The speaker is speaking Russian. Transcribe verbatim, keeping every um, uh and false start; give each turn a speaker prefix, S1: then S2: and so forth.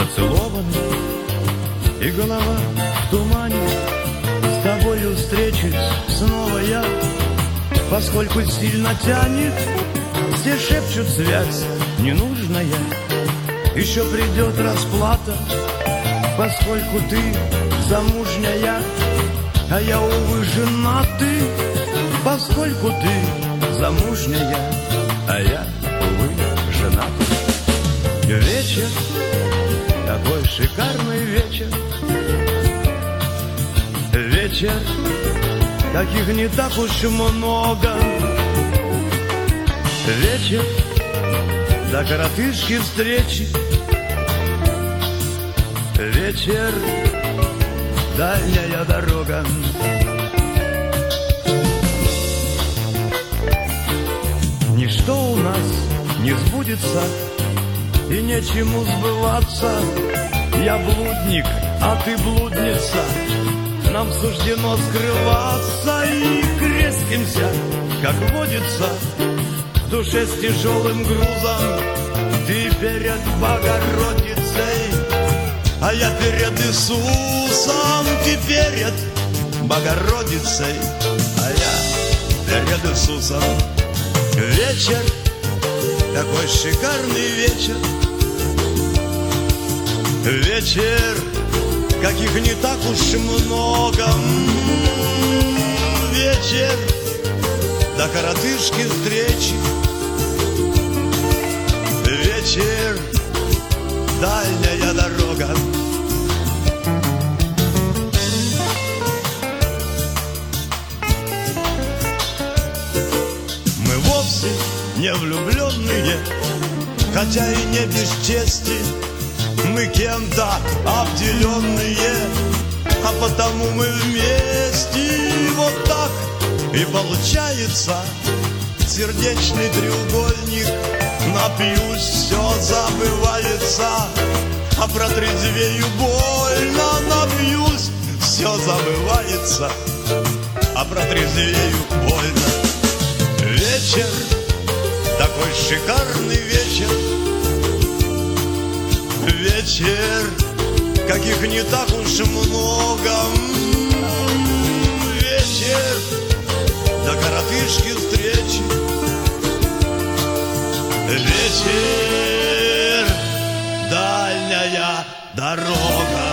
S1: поцелованы, и голова в тумане. С тобою встречусь снова я, поскольку сильно тянет. Все шепчут, связь ненужная, еще придет расплата, поскольку ты замужняя, а я, увы, женатый. Поскольку ты замужняя, а я, увы, женатый. Вечер, такой шикарный вечер, вечер, таких не так уж много. Вечер, до коротышки встречи, вечер, дальняя дорога. Ничто у нас не сбудется и нечему сбываться. Я блудник, а ты блудница, нам суждено скрываться. И крестимся, как водится, в душе с тяжелым грузом. Ты перед Богородицей, а я перед Иисусом. Ты перед Богородицей, а я перед Иисусом. Вечер, такой шикарный вечер, вечер, каких не так уж много. Вечер, до коротышки встречи, вечер, дальняя дорога. Мы вовсе не влюбленные, хотя и не без чести. Мы кем-то обделенные, а потому мы вместе. Вот так и получается сердечный треугольник. Напьюсь, все забывается, а протрезвею больно. Напьюсь, все забывается, а протрезвею больно. Вечер, такой шикарный вечер, вечер, каких не так уж много. Вечер, до коротышки встречи, вечер, дальняя дорога.